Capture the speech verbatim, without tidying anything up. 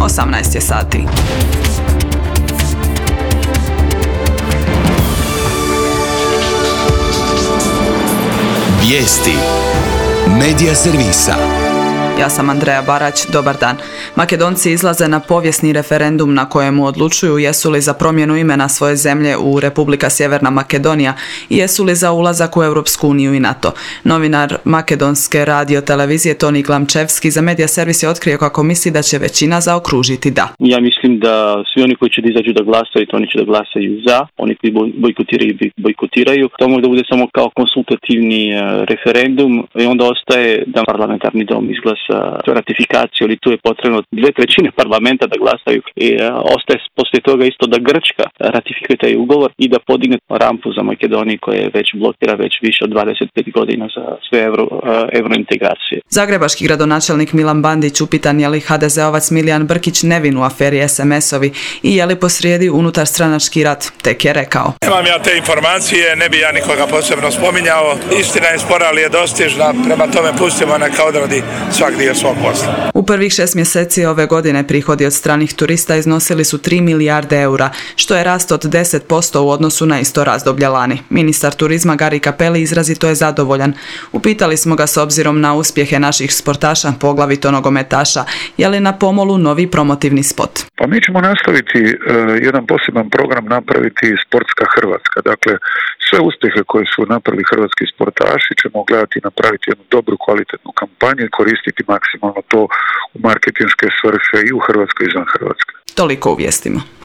osamnaest je sati. Vijesti Medija servisa. Ja sam Andreja Barać, dobar dan. Makedonci izlaze na povijesni referendum na kojemu odlučuju jesu li za promjenu imena svoje zemlje u Republika Sjeverna Makedonija i jesu li za ulazak u Europsku uniju i NATO. Novinar makedonske radiotelevizije Toni Glamčevski za Medija servis je otkrio kako misli da će većina zaokružiti da. Ja mislim da svi oni koji će da izađu da glasaju, to oni će da glasaju za, oni koji bojkotiraju, bojkotiraju. To možda bude samo kao konsultativni referendum i onda ostaje da parlamentarni dom izglasa ratifikaciju, ali tu je potrebno dve trećine parlamenta da glasaju i uh, ostaje poslije toga isto da Grčka ratifikuje taj ugovor i da podigne rampu za Makedoniju koja je već blokira već više od dvadeset pet godina za sve evro, uh, evrointegracije. Zagrebački gradonačelnik Milan Bandić upitan je li ha de zeovac Milijan Brkić nevin u aferi es em esovi i je li posrijedi unutar stranački rat, tek je rekao. Nemam ja te informacije, ne bi ja nikoga posebno spominjao. Istina je spora, ali je dostižna, prema tome pustimo neka odradi svak dio svog posla. U prvih šest mjeseci ove godine prihodi od stranih turista iznosili su tri milijarde eura, što je rast od deset posto u odnosu na isto razdoblje lani. Ministar turizma Gari Cappelli izrazito je zadovoljan. Upitali smo ga s obzirom na uspjehe naših sportaša, poglavito nogometaša, je li na pomolu novi promotivni spot. Pa mi ćemo nastaviti uh, jedan poseban program napraviti Sportska Hrvatska. Dakle, sve uspjehe koje su napravili hrvatski sportaši ćemo gledati i napraviti jednu dobru kvalitetnu kampanju i koristiti maksimalno to u marketinške svrhe i u Hrvatskoj i izvan Hrvatske. Toliko u vijestima.